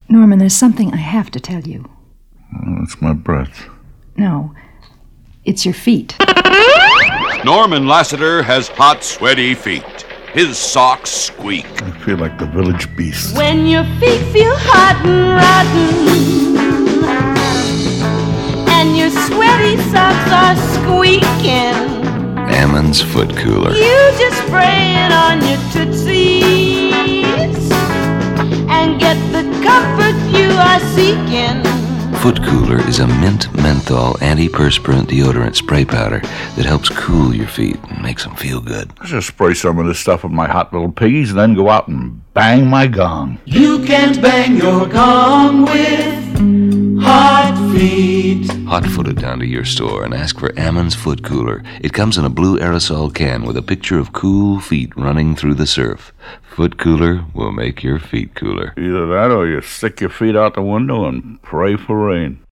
Norman, there's something I have to tell you. Oh, it's my breath. No, it's your feet. Norman Lassiter has hot, sweaty feet. His socks squeak. I feel like the village beast. When your feet feel hot and rotten, and your sweaty socks are squeaking, Ammons Foot Cooler. you just spray it on your tootsies and get the comfort you are seeking. Foot Cooler is a mint menthol antiperspirant deodorant spray powder that helps cool your feet and makes them feel good. I just spray some of this stuff with my hot little piggies and then go out and bang my gong. You can't bang your gong with hot feet. Hot-foot it down to your store and ask for Ammons Foot Cooler. It comes in a blue aerosol can with a picture of cool feet running through the surf. Foot Cooler will make your feet cooler. Either that or you stick your feet out the window and pray for rain.